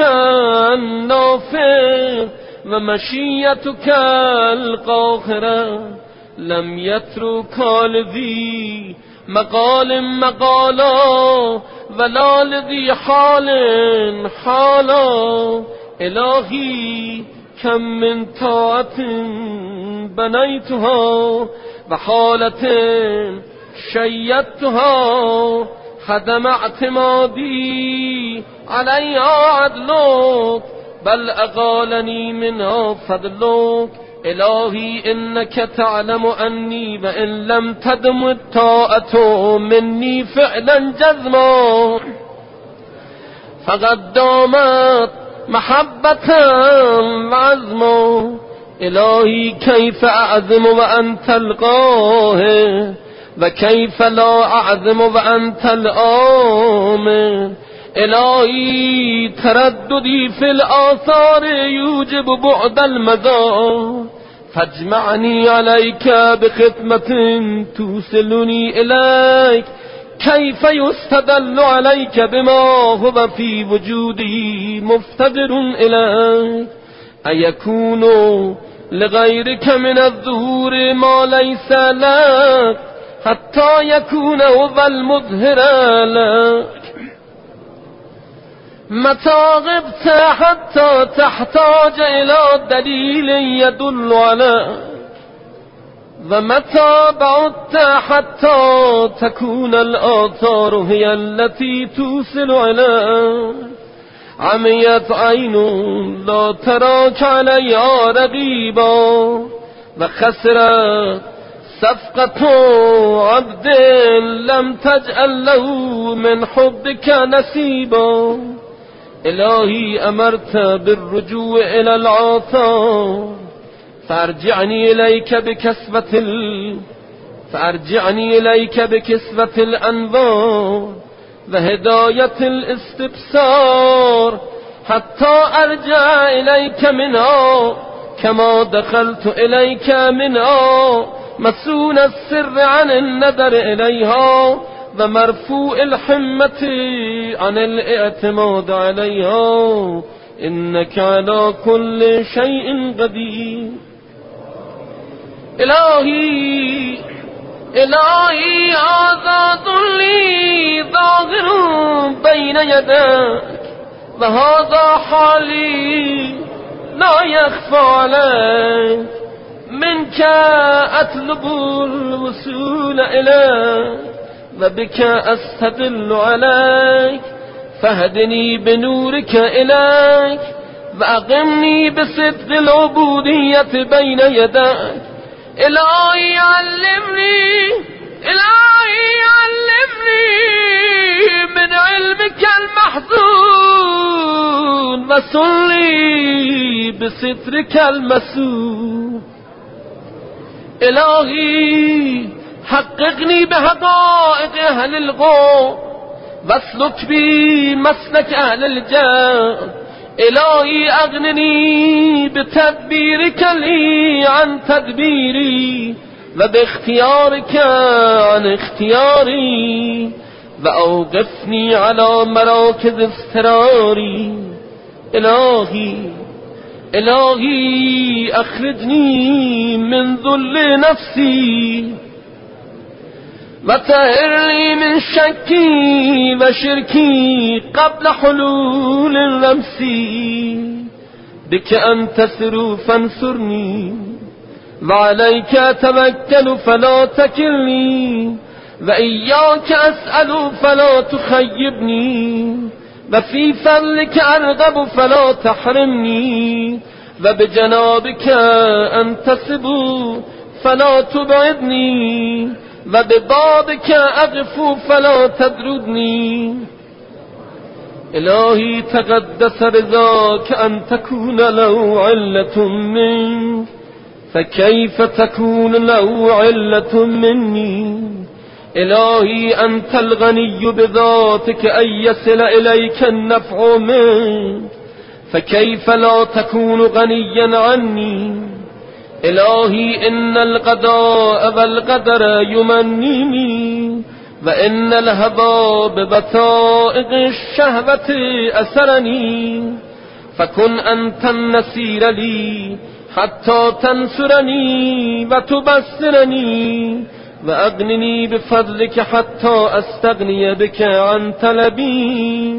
النافذ ومشيتك القاهرة لم يترك لذي مقال مقالا ولا لذي حال حالا إلهي كم من طاعة بنيتها وحالة شيدتها خدم اعتمادي عليها عدلك بل أغالني منها فضلك إلهي إنك تعلم أني وإن لم تدم الطاعة مني فعلا جزما فقد دامت محبة وعزما إلهي كيف أعزم وأنت القاهر وكيف لا أعزم وأنت الآمر إلهي ترددي في الآثار يوجب بعد المدار فاجمعني عليك بختمة توصلني إليك كيف يستدل عليك بما هو في وجودي مفتقر إليك أيكون لغيرك من الظهور ما ليس لك حتى يكون هو المظهر لك متى غبت حتى تحتاج إلى دليل يدل عليك ومتى بعدت حتى تكون الآثار هي التي توصل إليك عميت عين لا تراك عليها رقيبا وخسرت صفقة عبد لم تجعل له من حبك نصيبا إلهي أمرت بالرجوع إلى العطاء فارجعني إليك بكسبة ال... فارجعني إليك بكسبة الأنوار وهداية الاستبصار حتى أرجع إليك منها كما دخلت إليك منها مسون السر عن النظر إليها ومرفوع الحمة عن الاعتماد عليها إنك على كل شيء قدير إلهي إلهي آزاد لي ظاهر بين يديك وهذا حالي لا يخفى عليك منك أطلب الوصول إليك وبك أستدل عليك فهدني بنورك إليك وأقمني بصدق العبودية بين يديك إلهي علمني إلهي علمني علمني من علمك المحزون وصلي بسترك المسون. إلهي حققني بحقائق أهل الغور واسلك بي مسلك أهل الجاه. إلهي أغنني بتدبيرك لي عن تدبيري وباختيارك عن اختياري، وأوقفني على مراكز اضطراري. إلهي إلهي أخرجني من ذل نفسي وطهرني من شكي وشركي قبل حلول اللمس. بك أنتصر فانصرني وعليك توكل فلا تكلني، وإياك أسأل فلا تخيبني، وفي فضلك أرغب فلا تحرمني، وبجنابك أنتصب فلا تبعدني، وببابك أغفو فلا تدردني. إلهي تقدس رضاك أن تكون له علة منك، فكيف تكون له علة مني؟ إلهي أنت الغني بذاتك أن يصل إليك النفع منك، فكيف لا تكون غنيا عني؟ إلهي إن القضاء والقدر يمنيني، وإن الهوى ببطائق الشهوة أسرني، فكن أنت النصير لي حتى تنصرني وتبصرني، وأغنني بفضلك حتى أستغني بك عن طلبي.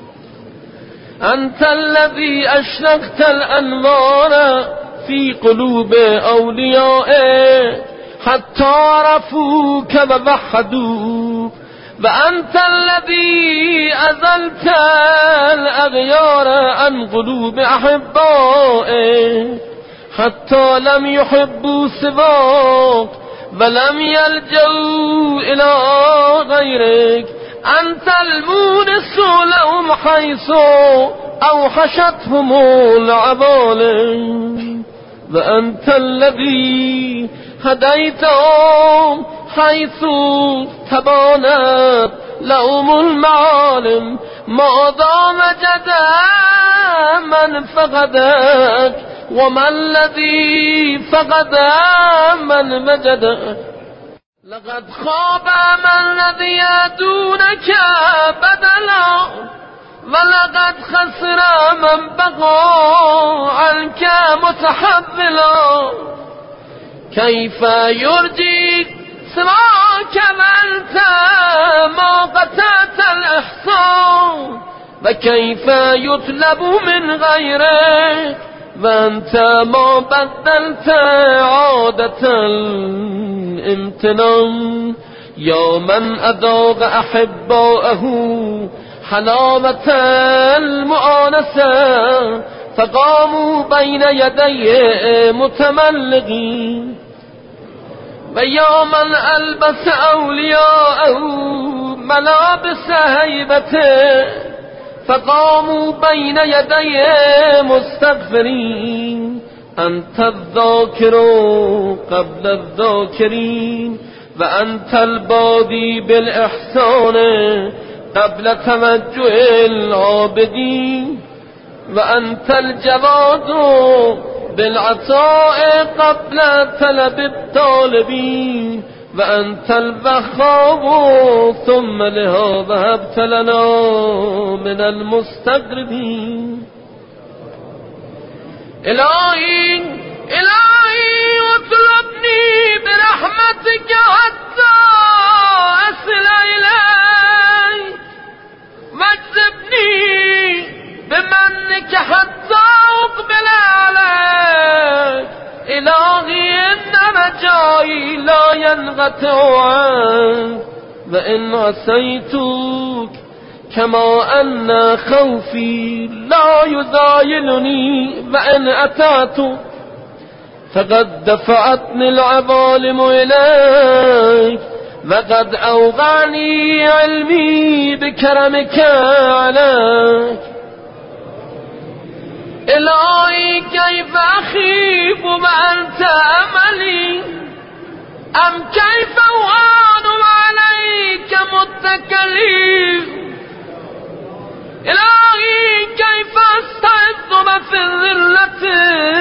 أنت الذي أشرقت الأنوار في قلوب أوليائك حتى عرفوك ووحدوك، وأنت الذي أزلت الأغيار عن قلوب أحبائك حتى لم يحبوا سواك ولم يلجوا إلى غيرك. أنت المونس لهم حيث أوحشتهم العوالم، وأنت الذي هديتهم حيث تبانت لهم المعالم. ما دام جدا من فقدك، وما الذي فقد من مجدك. لقد خاب من الذي يدونك بدلا، ولقد خسر من بقى عنك متحملا. كيف يرجي سواك وأنت ما قطعت الإحصان، وكيف يطلب من غيرك وأنت ما بدلت عادة الامتنان. يا من أذاق أحباءه حلاوة المؤانسة، فقاموا بين يديه متملقين. ويا من ألبس أولياءه ملابس هيبته، فقاموا بين يديه مستغفرين. أنت الذاكر قبل الذاكرين، وأنت البادي بالإحسان قبل توجه العابدين، وأنت الجواد بالعطاء قبل طلب الطالبين، وأنت الوهاب ثم لها وهبت لنا من المستغربين. إلهي إلهي اطلبني برحمتك حتى أصل إليك، واجذبني بمنك حتى أقبل عليك. إلهي إن رجائي لا ينقطع عنك، وإن عصيتك كما أن خوفي لا يزايلني، وإن أتعت فقد دفعتني العوالم إليك. وقد أوغعني علمي بكرمك عليك إلهي كيف أخيب وأنت أملي أم كيف أوان عليك متكلي إلهي كيف أستعذ في الذلة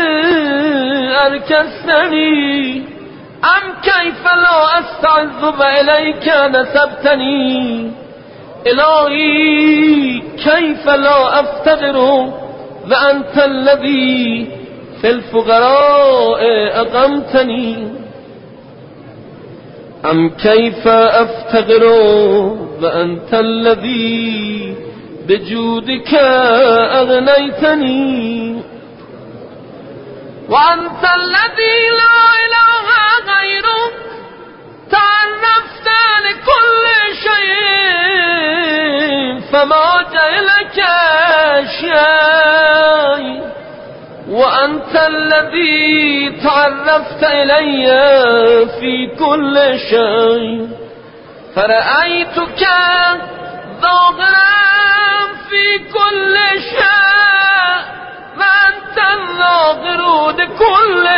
أركستني أم كيف لا أستعذ إليك نسبتني إلهي كيف لا أفتقر وأنت الذي في الفقراء أقمتني أم كيف أفتقر وأنت الذي بجودك أغنيتني وأنت الذي لا إله غيرك تعرفت لكل شيء فما جئلك شيء وأنت الذي تعرفت إلي في كل شيء فرأيتك ظاهرا في كل شيء وأنت الظاهر لكل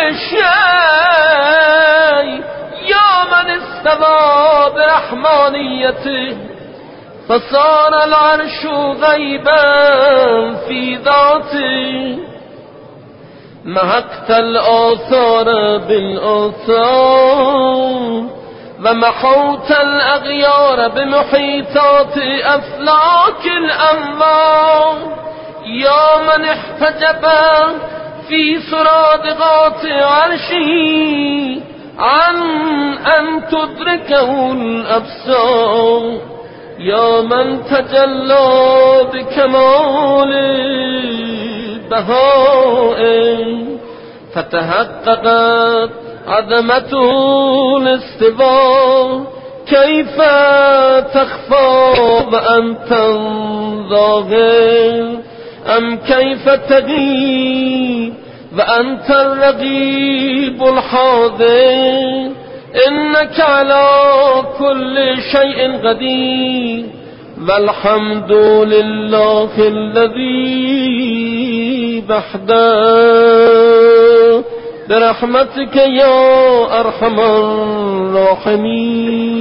شيء يا من استوى برحمانيته فصار العرش غيبا في ذاته محقت الآثار بالآثار ومحوت الأغيار بمحيطات أفلاك الأنوار يا من احتجب في سرادقات عرشه عن أن تدركه الأبصار يا من تجلى بكمال بهاء فتحققت عظمته الاستواء كيف تخفى وأنت ظاهر أم كيف تغيب وأنت الرقيب الحاضر إنك على كل شيء قدير والحمد لله الذي وحده برحمتك يا أرحم الراحمين.